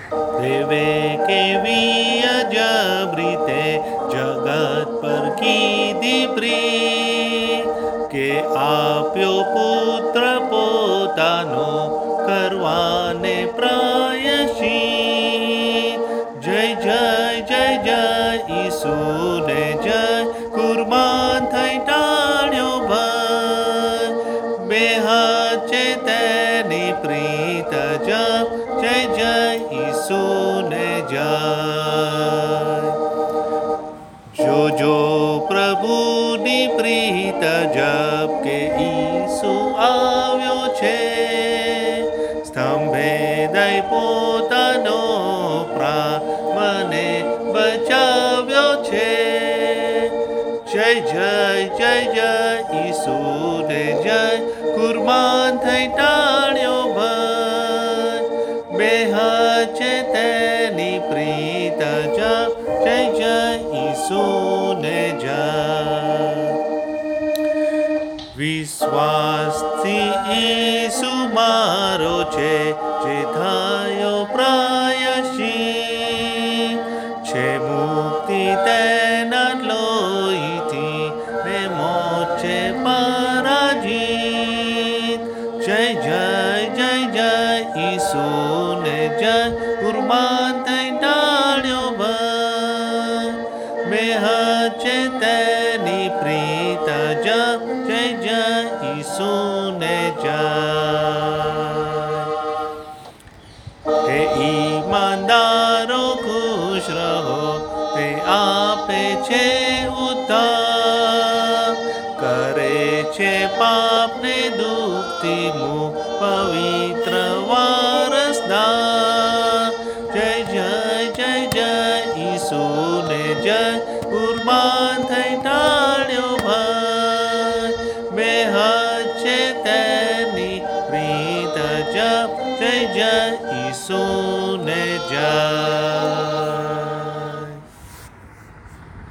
દેવે કેવી અજબ રીતે જગત પર કીધી પ્રી કે આપ્યો પુત્ર પોતાનો કરવાને પ્રાયશી. જય જય જય જય ઈસુને જય, કુરબાન થઈ ટાળ્યો ભય. બે હાથ છે તેની પ્રીત જપ, જય જય ઈસુને જય. જોજો પ્રભુની પ્રીત જપ કે ઈસુ આવ્યો છે. સ્તંભે દઈ પોતાનો પ્રાણ મને બચાવ્યો છે. જય જય જય જય ઈસુને જય, કુરબાન થઈ ટાળ્યો ભય. બે હાથ છે તેની પ્રીત જપ, જય જય ઈસુને જય. વિશ્વાસથી ઈસુ મારો છે જે થયો પ્રાયશી. છે મુક્તિ તેના લોહીથી ને મોત છે પરાજિત. જય જય જય જય ઈસુને જય, કુરબાન થઈ ટાળ્યો ભય. બે હાથ છે તેની પ્રીત જપ, જય જય ઈસુને જય. હે ઈમાનદારો ખુશ રહો, તે આપે છે ઉદ્ધાર. કરે છે પાપને દુઃખથી મુક્ત, પવિત્ર વારસદાર. જય જય જય જય ઈસુને જય, કુરબાન થઈ ટાળ્યો ભય. બે હાથ છે તેની પ્રીત જપ, જય જય ઈસુને જય.